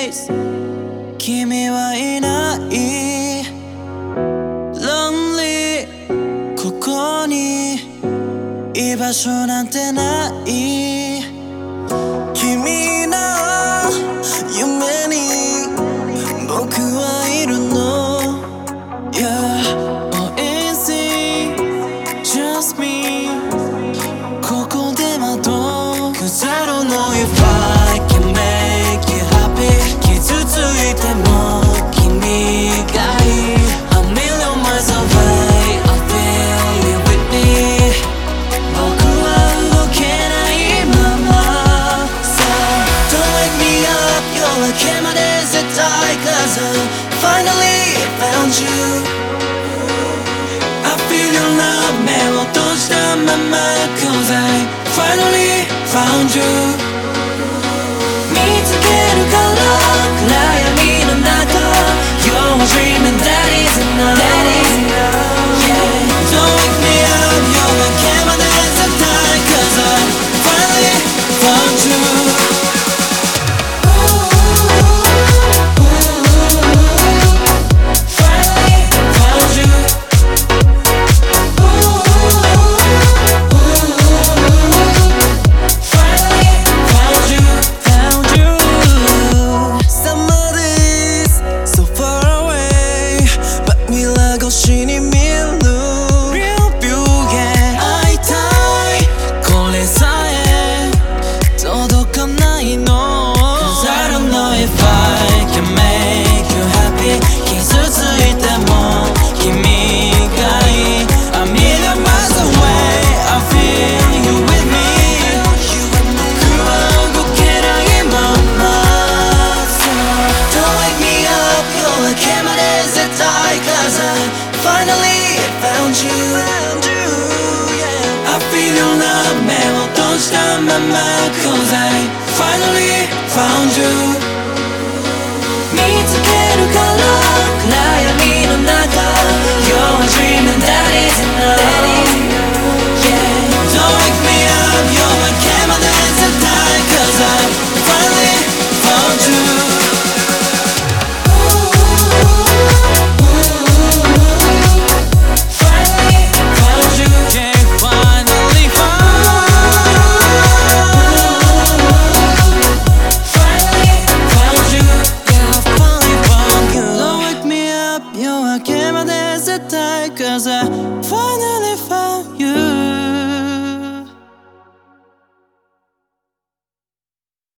place 君はいない Lonely ここに居場所なんてない君の夢に僕はいるの Yeah, oh easy, just me ここで待とう Cause I don't know if I can make you happy 傷ついても君がいい A million miles away, I feel you with me 僕は動けないまま So don't wake me up 夜明けまで絶対 Cause I finally found you I feel your love 目を閉じたまま Cause I finally found you 見つけるから暗闇の中 You're dreaming that is enough Yeah, don't wake me up 夜明けまで絶対 Cause I finally found you Finally found you I feel your love 目を閉じたまま Cause I finally found you 見つけるから暗闇の中 You're dreaming that is enough Yeah, don't wake me up 夜明けまで絶対 Cause I finally found you Cause I finally found you